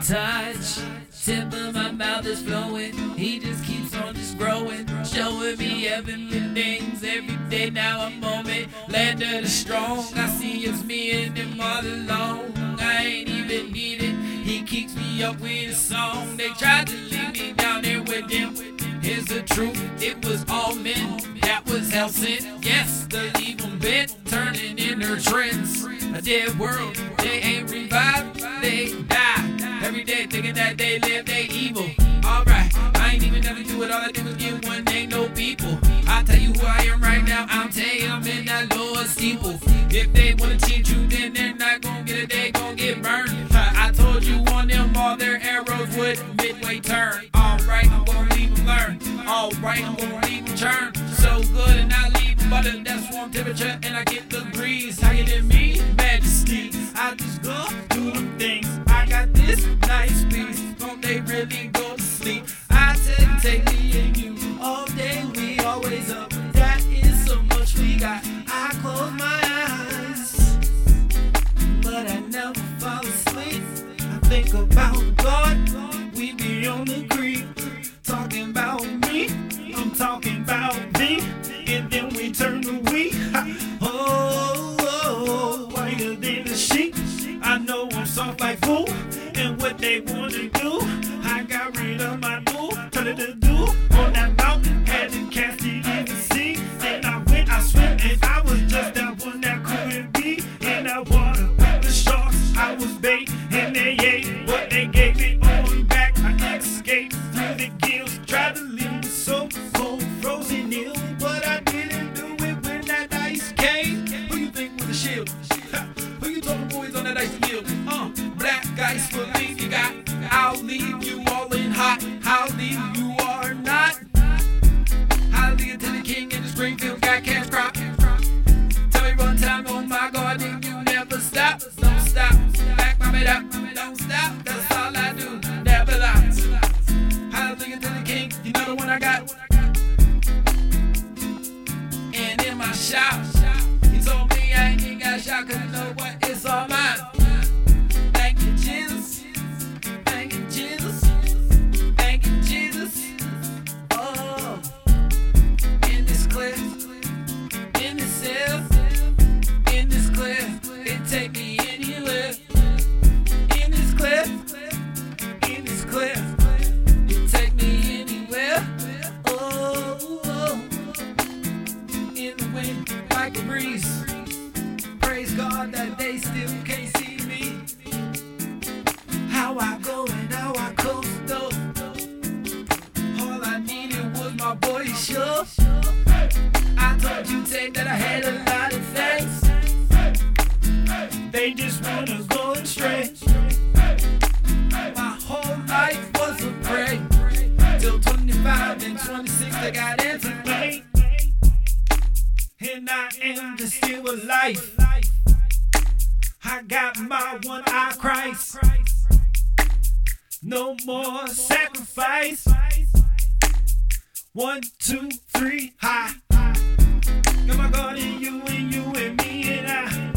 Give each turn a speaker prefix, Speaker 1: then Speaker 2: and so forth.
Speaker 1: touch, tip of my mouth is flowing. He just keeps on just growing, showing me heavenly things every day. Now I'm on it, land of the strong. I see it's me and him all alone. I ain't even need it. He keeps me up with a song. They tried to leave me down there with them. Here's the truth, it was all men. That was hell sent. Yes, the evil bent, turning in their trends. A dead world, they ain't revived, they die. Every day thinking that they live, they evil. Alright, I ain't even never do it. All I do is get one, ain't no people. I tell you who I am right now, I'm Tay, I'm in that Lord steeple. If they wanna cheat you, then they're not gonna get it, they gon' get burned. I told you on them, all their arrows would midway turn. Alright, I'm gonna leave them learn. Alright, I'm gonna leave them churn. So good and I leave them butter, that's warm temperature, and I get the breeze. Higher than me, majesty. I just go do them things. I got this nice piece. Don't they really go to sleep? I said take me and you all day, we always up. That is so much we got. I close my eyes, but I never fall asleep. I think about God, we be on the creek. Talking about me, I'm talking about thee. And then we turn to we. Oh, oh, whiter than a sheep. I know I'm soft like fool, and what they wanna do, I got rid of my new, turn it to do on that mountain, had to cast it in the sea. Then I went, I swim, and I was just that one that couldn't be in that water with the sharks. I was bait, and they ate what they gave it on back. I escaped through the gills, tried to leave me so cold, frozen ill, but I didn't do it when that ice came. Who you think was a shield? Who you talking boys on that ice field? Black ice for me, you got. I'll leave you all in hot. I'll leave you are not. I'll leave it to the king in the Springfield, got cash crop. Tell me one time on my garden, you never stop. Don't stop, back my it up. Don't stop, that's all I do. Never lie. I'll leave it to the king, you know the one I got. And in my shop, he told me I ain't even got a shot, cause you know what, it's all mine. Thank you, Jesus. Thank you, Jesus. Thank you, Jesus. Oh, in this cliff, in this cell, in this cliff, it take me anywhere. In this cliff, in this cliff, it take me anywhere. Oh, oh. In the wind, like a breeze. Praise God that they still can't see me. How I go and how I coast though. All I needed was my boy Sure. I told you, Tay, that I had a lot of things. They just wanna go astray. My whole life was a prey. Till 25 and 26 I got into me. And I am just still alive. I got my one eye Christ. No more sacrifice. 1, 2, 3, high. Got my God in you and you and me and I.